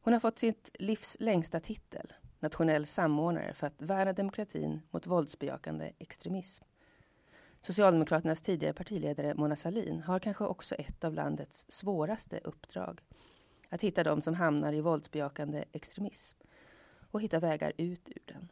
Hon har fått sitt livs längsta titel, nationell samordnare för att värna demokratin mot våldsbejakande extremism. Socialdemokraternas tidigare partiledare Mona Sahlin har kanske också ett av landets svåraste uppdrag. Att hitta dem som hamnar i våldsbejakande extremism och hitta vägar ut ur den.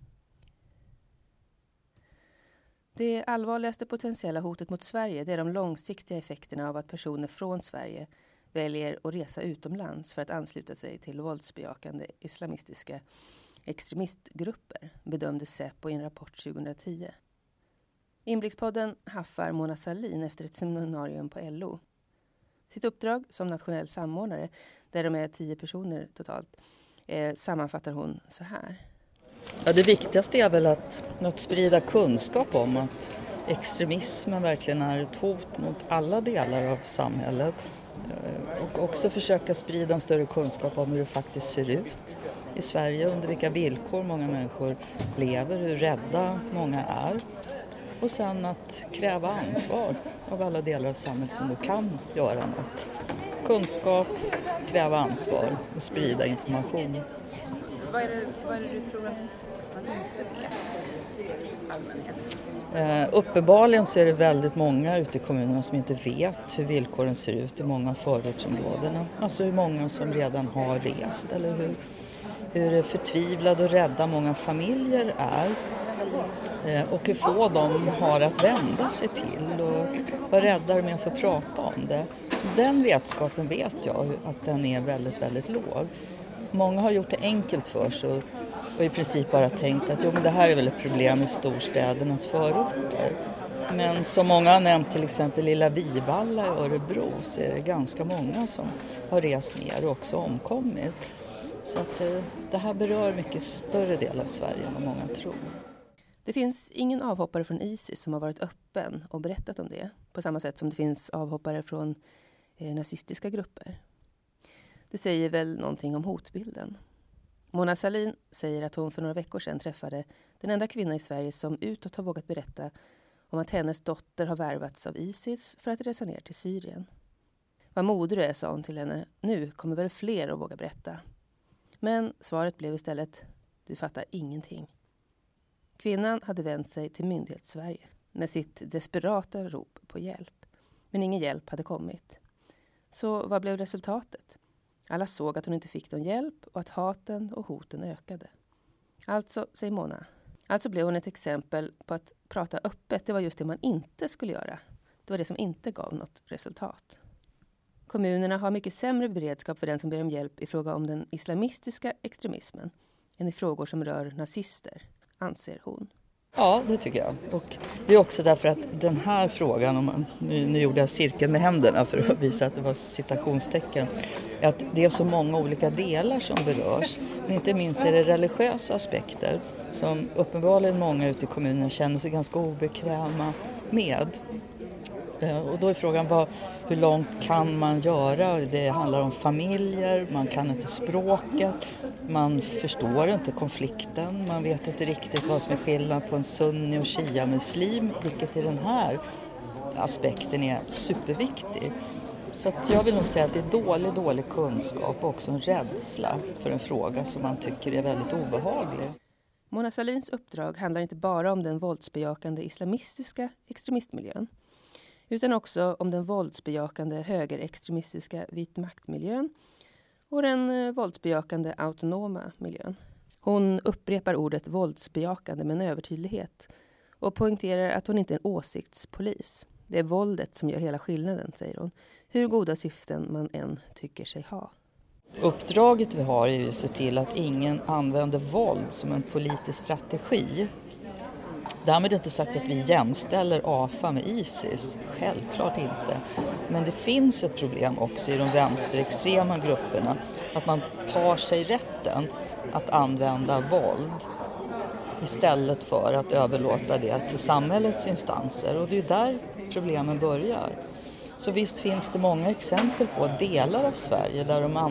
Det allvarligaste potentiella hotet mot Sverige är de långsiktiga effekterna av att personer från Sverige väljer att resa utomlands för att ansluta sig till våldsbejakande islamistiska extremistgrupper, bedömde Säpo i en rapport 2010. Inblickspodden haffar Mona Sahlin efter ett seminarium på LO. Sitt uppdrag som nationell samordnare, där de är 10 personer totalt, sammanfattar hon så här. Ja, det viktigaste är väl att sprida kunskap om att extremismen verkligen är ett hot mot alla delar av samhället. Och också försöka sprida en större kunskap om hur det faktiskt ser ut i Sverige, under vilka villkor många människor lever, hur rädda många är. Och sen att kräva ansvar av alla delar av samhället som du kan göra något. Kunskap, kräva ansvar och sprida information. Vad är det du tror att man inte vet allmänhet? Uppenbarligen så är det väldigt många ute i kommunerna som inte vet hur villkoren ser ut i många förortsområdena. Alltså hur många som redan har rest eller hur förtvivlade och rädda många familjer är. Och hur få de har att vända sig till och vad räddare med att få prata om det. Den vetskapen vet jag att den är väldigt, väldigt låg. Många har gjort det enkelt för sig och i princip bara tänkt att men det här är väl ett problem i storstädernas förorter. Men som många har nämnt, till exempel Lilla Vivalla i Örebro, så är det ganska många som har rest ner och också omkommit. Så att det här berör mycket större del av Sverige än vad många tror. Det finns ingen avhoppare från ISIS som har varit öppen och berättat om det, på samma sätt som det finns avhoppare från nazistiska grupper. Det säger väl någonting om hotbilden. Mona Sahlin säger att hon för några veckor sedan träffade den enda kvinna i Sverige som utåt har vågat berätta om att hennes dotter har värvats av ISIS för att resa ner till Syrien. Vad modig du är, sa hon till henne, nu kommer väl fler att våga berätta. Men svaret blev istället, du fattar ingenting. Kvinnan hade vänt sig till Myndighetssverige med sitt desperata rop på hjälp. Men ingen hjälp hade kommit. Så vad blev resultatet? Alla såg att hon inte fick någon hjälp och att haten och hoten ökade. Alltså, säger Mona, alltså blev hon ett exempel på att prata öppet, det var just det man inte skulle göra. Det var det som inte gav något resultat. Kommunerna har mycket sämre beredskap för den som ber om hjälp i fråga om den islamistiska extremismen än i frågor som rör nazister, anser hon. Ja, det tycker jag. Och det är också därför att den här frågan, nu gjorde jag cirkeln med händerna för att visa att det var citationstecken, att det är så många olika delar som berörs. Men inte minst är det religiösa aspekter som uppenbarligen många ute i kommunen känner sig ganska obekväma med. Och då är frågan hur långt kan man göra? Det handlar om familjer, man kan inte språket, man förstår inte konflikten, man vet inte riktigt vad som är skillnad på en sunni och shia-muslim, vilket i den här aspekten är superviktig. Så att jag vill nog säga att det är dålig kunskap och också en rädsla för en fråga som man tycker är väldigt obehaglig. Mona Sahlins uppdrag handlar inte bara om den våldsbejakande islamistiska extremistmiljön, utan också om den våldsbejakande högerextremistiska vitmaktmiljön och den våldsbejakande autonoma miljön. Hon upprepar ordet våldsbejakande med en övertydlighet och poängterar att hon inte är en åsiktspolis. Det är våldet som gör hela skillnaden, säger hon, hur goda syften man än tycker sig ha. Uppdraget vi har är ju att se till att ingen använder våld som en politisk strategi. Därmed inte sagt att vi jämställer AFA med ISIS, självklart inte. Men det finns ett problem också i de vänsterextrema grupperna, att man tar sig rätten att använda våld istället för att överlåta det till samhällets instanser. Och det är där problemen börjar. Så visst finns det många exempel på delar av Sverige där de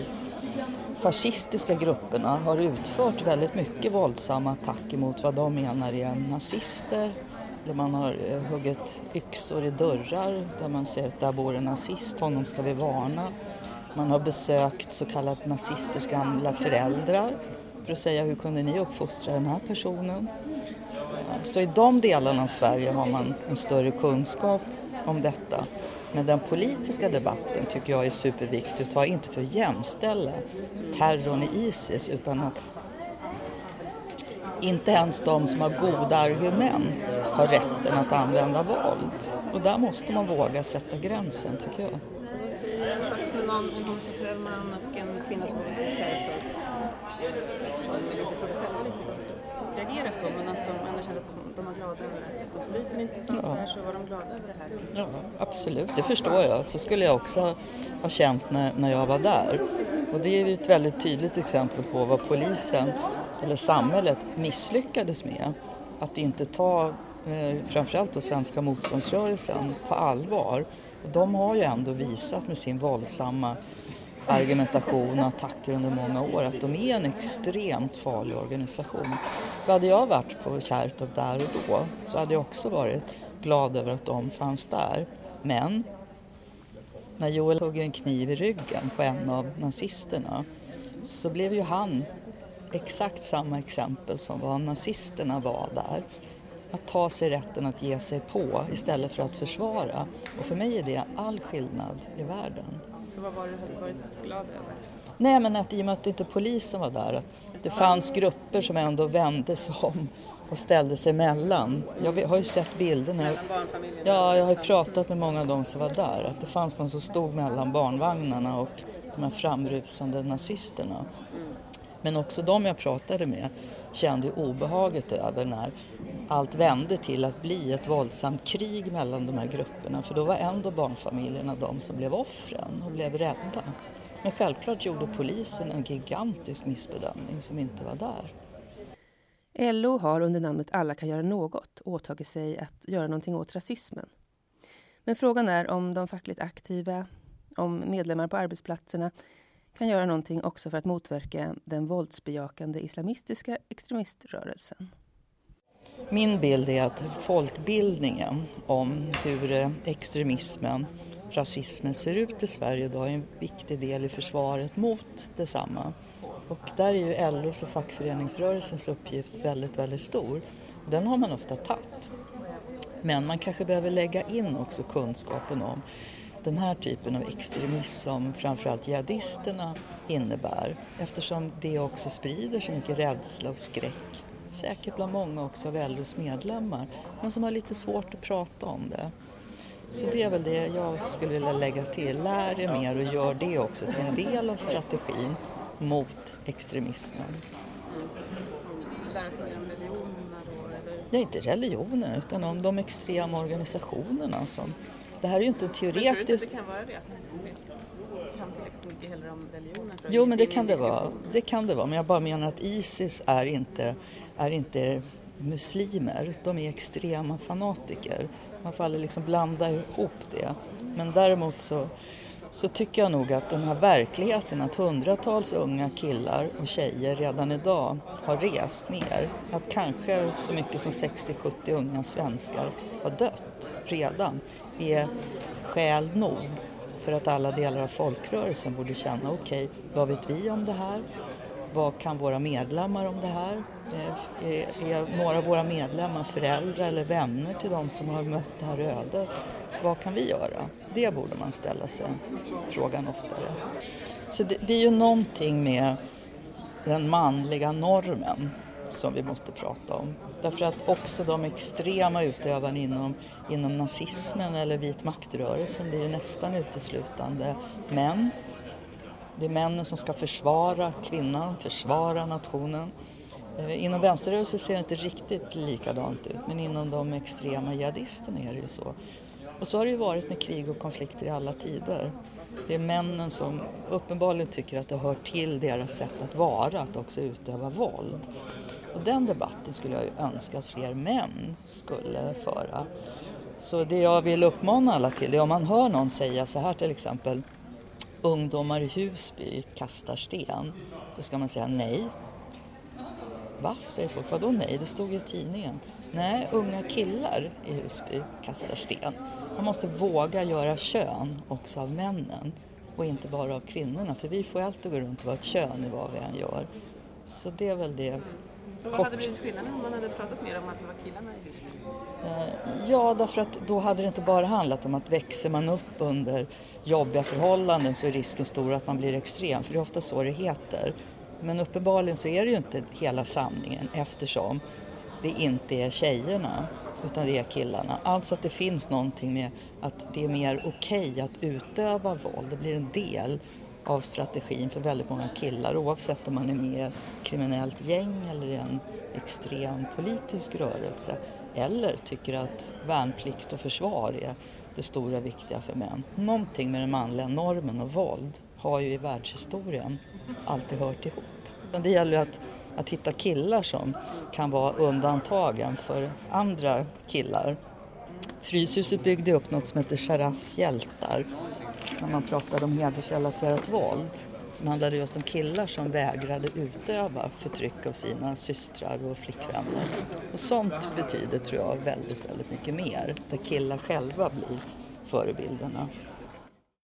antifascistiska grupperna har utfört väldigt mycket våldsamma attacker mot vad de menar är nazister. Eller man har huggit yxor i dörrar där man ser att där bor en nazist, honom ska vi varna. Man har besökt så kallat nazisters gamla föräldrar för att säga hur kunde ni uppfostra den här personen. Så i de delarna av Sverige har man en större kunskap om detta. Men den politiska debatten tycker jag är superviktig att ta, inte för att jämställa terrorn i ISIS utan att inte ens de som har goda argument har rätten att använda våld. Och där måste man våga sätta gränsen tycker jag. Vad säger en homosexuell man och en kvinna som är kärlek som inte tror själva riktigt att de ska reagera så, men att de ändå känner att de var glada över att efter polisen inte fanns där så var de glada över det här? Ja, absolut. Det förstår jag. Så skulle jag också ha känt när jag var där. Och det är ju ett väldigt tydligt exempel på vad polisen eller samhället misslyckades med. Att inte ta framförallt då svenska motståndsrörelsen på allvar. Och de har ju ändå visat med sin våldsamma argumentation och attacker under många år att de är en extremt farlig organisation. Så hade jag varit på Kärrtorp där och då så hade jag också varit glad över att de fanns där. Men när Joel hugger en kniv i ryggen på en av nazisterna så blev ju han exakt samma exempel som vad nazisterna var där. Att ta sig rätten att ge sig på istället för att försvara. Och för mig är det all skillnad i världen. Så vad var du varit glad över? Nej, men att i och med att inte polisen var där, att det fanns grupper som ändå vände sig om och ställde sig emellan. Jag har ju sett bilderna. Ja, jag har ju pratat med många av dem som var där. Att det fanns någon som stod mellan barnvagnarna och de här framrusande nazisterna. Men också de jag pratade med kände ju obehaget över när allt vände till att bli ett våldsamt krig mellan de här grupperna. För då var ändå barnfamiljerna de som blev offren och blev rädda. Men självklart gjorde polisen en gigantisk missbedömning som inte var där. LO har under namnet Alla kan göra något åtagit sig att göra någonting åt rasismen. Men frågan är om de fackligt aktiva, om medlemmar på arbetsplatserna kan göra någonting också för att motverka den våldsbejakande islamistiska extremiströrelsen. Min bild är att folkbildningen om hur extremismen, rasismen ser ut i Sverige idag är en viktig del i försvaret mot detsamma. Och där är ju LOs och fackföreningsrörelsens uppgift väldigt, väldigt stor. Den har man ofta tagit. Men man kanske behöver lägga in också kunskapen om den här typen av extremism som framförallt jihadisterna innebär. Eftersom det också sprider så mycket rädsla och skräck. Säkert bland många också av LOs medlemmar, men som har lite svårt att prata om det. Så det är väl det jag skulle vilja lägga till. Lär er mer och gör det också till en del av strategin mot extremismen. Lära sig om religionerna då? Eller? Det är inte religioner utan om de extrema organisationerna. Det här är ju inte teoretiskt. Men tror du inte det kan vara det? Att man inte kan tillräckligt mycket heller om religionen? Jo, men det kan det vara. Det kan det vara. Men jag bara menar att ISIS är inte muslimer. De är extrema fanatiker. Man får aldrig liksom blanda ihop det. Men däremot så tycker jag nog att den här verkligheten att hundratals unga killar och tjejer redan idag har rest ner. Att kanske så mycket som 60-70 unga svenskar har dött redan är skäl nog för att alla delar av folkrörelsen borde känna okej, vad vet vi om det här? Vad kan våra medlemmar om det här? Är några av våra medlemmar föräldrar eller vänner till de som har mött det här ödet? Vad kan vi göra? Det borde man ställa sig frågan oftare. Så det är ju någonting med den manliga normen som vi måste prata om. Därför att också de extrema utövarna inom nazismen eller vit maktrörelsen, det är ju nästan uteslutande män. Det är männen som ska försvara kvinnan, försvara nationen. Inom vänsterrörelsen ser det inte riktigt likadant ut, men inom de extrema jihadisterna är det ju så. Och så har det ju varit med krig och konflikter i alla tider. Det är männen som uppenbarligen tycker att det hör till deras sätt att vara, att också utöva våld. Och den debatten skulle jag ju önska att fler män skulle föra. Så det jag vill uppmana alla till är om man hör någon säga så här till exempel: ungdomar i Husby kastar sten, så ska man säga nej. Va? Säger folk. Vadå nej? Det stod ju i tidningen. Nej, unga killar i Husby kastar sten. Man måste våga göra kön också av männen. och inte bara av kvinnorna. För vi får alltid gå runt och vara ett kön i vad vi än gör. Så det är väl det. Vad hade blivit skillnaden om man hade pratat mer om att det var killarna i huset? Ja, därför att då hade det inte bara handlat om att växer man upp under jobbiga förhållanden så är risken stor att man blir extrem. För det är ofta så det heter. Men uppenbarligen så är det ju inte hela sanningen eftersom det inte är tjejerna utan det är killarna. Alltså att det finns någonting med att det är mer okej att utöva våld. Det blir en del av strategin för väldigt många killar oavsett om man är med i ett kriminellt gäng eller i en extrem politisk rörelse eller tycker att värnplikt och försvar är det stora viktiga för män. Någonting med den manliga normen och våld har ju i världshistorien alltid hört ihop. Det gäller att hitta killar som kan vara undantagen för andra killar. Fryshuset byggde upp något som heter Sharafs hjältar när man pratade om hedersrelaterat våld som handlade just om killar som vägrade utöva förtryck av sina systrar och flickvänner. Och sånt betyder tror jag väldigt, väldigt mycket mer där killar själva blir förebilderna.